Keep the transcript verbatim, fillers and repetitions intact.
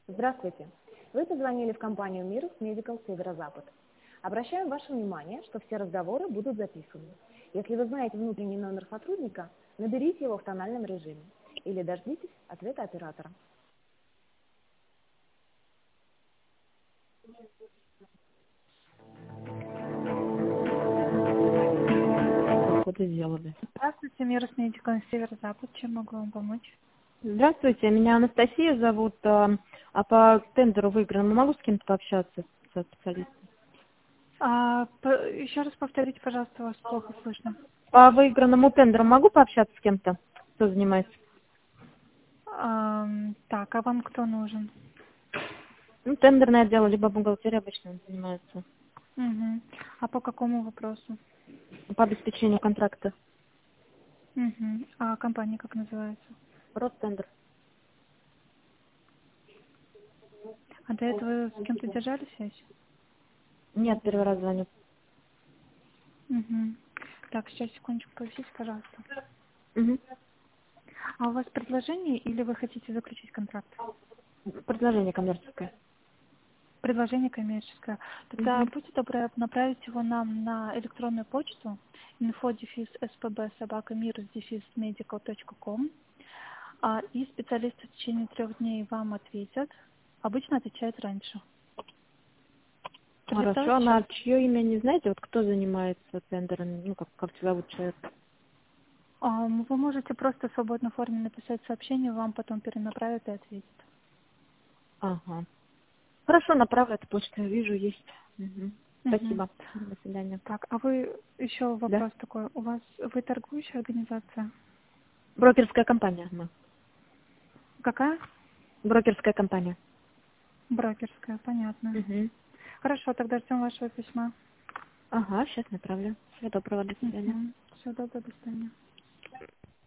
Здравствуйте! Вы позвонили в компанию Mirus Medical Северо-Запад. Обращаем ваше внимание, что все разговоры будут записаны. Если вы знаете внутренний номер сотрудника, наберите его в тональном режиме или дождитесь ответа оператора. Что-то сделали. Здравствуйте, Mirus Medical Северо-Запад. Чем могу вам помочь? Здравствуйте, меня Анастасия зовут. А а по тендеру выигранному могу с кем-то пообщаться, со специалистом? А, по- еще раз повторите, пожалуйста, вас плохо слышно. По выигранному тендеру могу пообщаться с кем-то, кто занимается? Ам, так, а вам кто нужен? Ну, тендерное дело, либо бухгалтерия обычно занимается. Мгм. А по какому вопросу? По обеспечению контракта. Мгм. А компания как называется? Ростендер. А до этого с кем-то держали связь? Нет, первый раз звоню. Мгм. Так, сейчас, секундочку, повисите, пожалуйста. Угу. А у вас предложение или вы хотите заключить контракт? Предложение коммерческое. Предложение коммерческое. Тогда Угу. будьте добры направить его нам на электронную почту info дефис spb собака mirus дефис medical точка com, а, и специалисты в течение трех дней вам ответят. Обычно отвечают раньше. Хорошо, Продиктовать на сейчас? чье имя не знаете, вот кто занимается тендером, ну, как, как тебя зовут человек? А, Вы можете просто в свободной форме написать сообщение, вам потом перенаправят и ответят. Ага. Хорошо, направлю, эту почту, вижу, есть. Угу. Мгм. Спасибо. До свидания. Так, а вы еще Да? вопрос такой. У вас вы торгующая организация? Брокерская компания мы. Какая? Брокерская компания. Брокерская, понятно. Угу. Хорошо, тогда ждем вашего письма. Ага, сейчас направлю. Всего доброго, до свидания. Всего доброго, до свидания.